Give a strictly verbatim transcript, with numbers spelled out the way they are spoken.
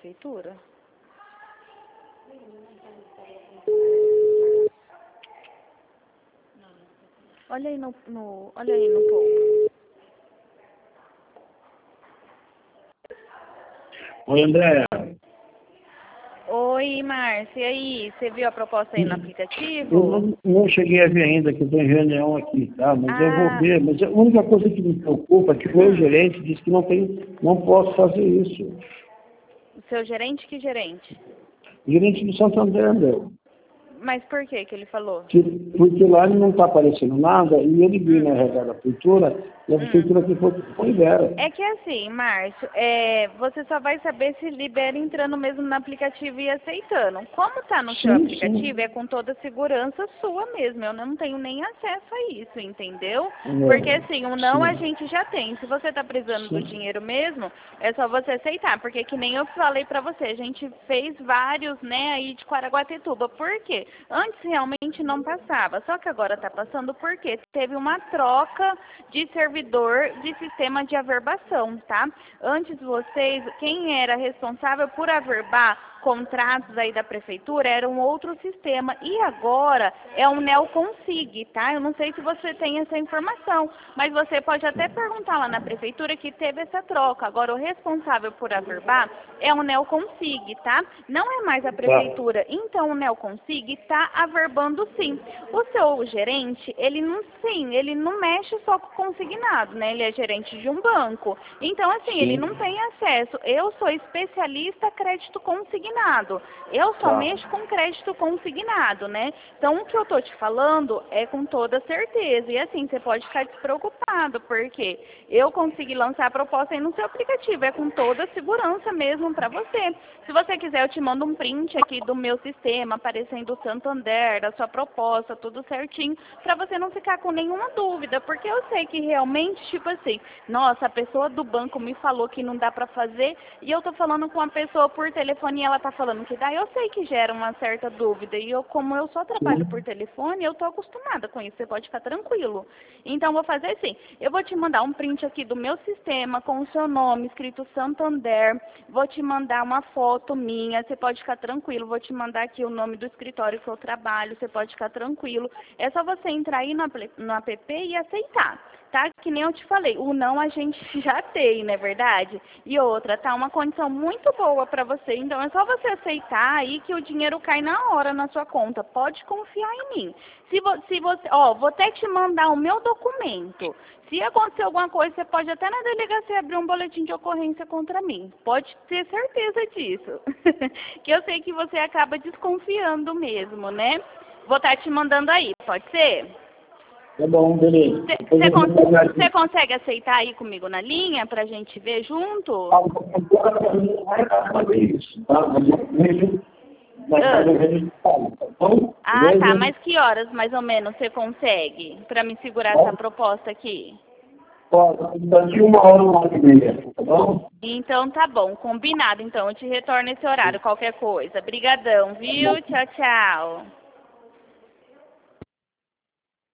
prefeitura? Olha aí no, no, olha aí no povo. Oi, Andréia. Oi, Márcia, e aí? Você viu a proposta aí no aplicativo? Eu não, não cheguei a ver ainda, que eu estou em reunião aqui, tá? Mas ah. eu vou ver. Mas a única coisa que me preocupa é que o meu gerente disse que não, tem, não posso fazer isso. O seu gerente? Que gerente? O gerente do Santander, André. Mas por que que ele falou? Que, porque lá não está aparecendo nada e ele viu na R H da prefeitura e a prefeitura hum. que foi, foi libera. É que assim, Márcio, é, você só vai saber se libera entrando mesmo no aplicativo e aceitando. Como está no seu Sim, aplicativo, sim. é com toda segurança sua mesmo. Eu não tenho nem acesso a isso, entendeu? É, Porque assim, o não a sim, gente já tem. Se você está precisando do sim. dinheiro mesmo, é só você aceitar. Porque que nem eu falei pra você, a gente fez vários, né, aí de Caraguatetuba. Por quê? Antes realmente não passava, só que agora está passando porque teve uma troca de servidor de sistema de averbação, tá? Antes vocês, quem era responsável por averbar contratos aí da prefeitura era um outro sistema e agora é o Neoconsig, tá? Eu não sei se você tem essa informação, mas você pode até perguntar lá na prefeitura que teve essa troca. Agora o responsável por averbar é o Neoconsig, tá? Não é mais a prefeitura. Então o Neoconsig está averbando sim. O seu gerente, ele não sim, ele não mexe só com consignado, né? Ele é gerente de um banco. Então assim, Sim. ele não tem acesso. Eu sou especialista crédito consignado. Eu só Tá. mexo com crédito consignado, né? Então, o que eu tô te falando é com toda certeza. E assim, você pode ficar despreocupado, porque eu consegui lançar a proposta aí no seu aplicativo. É com toda segurança mesmo para você. Se você quiser, eu te mando um print aqui do meu sistema, aparecendo o Santander, da sua proposta, tudo certinho, para você não ficar com nenhuma dúvida. Porque eu sei que realmente, tipo assim, nossa, a pessoa do banco me falou que não dá para fazer, e eu tô falando com a pessoa por telefone e ela tá falando que dá, eu sei que gera uma certa dúvida. E eu, como eu só trabalho por telefone, eu tô acostumada com isso. Você pode ficar tranquilo. Então, vou fazer assim. Eu vou te mandar um print aqui do meu sistema com o seu nome escrito Santander. Vou te mandar uma foto minha. Você pode ficar tranquilo. Vou te mandar aqui o nome do escritório que eu trabalho. Você pode ficar tranquilo. É só você entrar aí no, no app e aceitar. Tá? Que nem eu te falei, o não a gente já tem, não é verdade? E outra, tá uma condição muito boa para você, então é só você aceitar aí que o dinheiro cai na hora na sua conta. Pode confiar em mim. Se, vo se você, ó, vou até te mandar o meu documento. Se acontecer alguma coisa, você pode até na delegacia abrir um boletim de ocorrência contra mim. Pode ter certeza disso. Que eu sei que você acaba desconfiando mesmo, né? Vou estar te mandando aí, pode ser? Tá bom, beleza. Você cons consegue aceitar aí comigo na linha pra gente ver junto? Agora não vai dar pra fazer isso, tá? Mas eu vejo na casa da gente fala, tá bom? Ah, tá. Mas que horas mais ou menos você consegue pra me segurar essa proposta aqui? Pode, daqui uma hora, uma hora e meia, tá bom? Então tá bom, combinado. Então eu te retorno esse horário, qualquer coisa. Brigadão, viu? Tchau, tchau.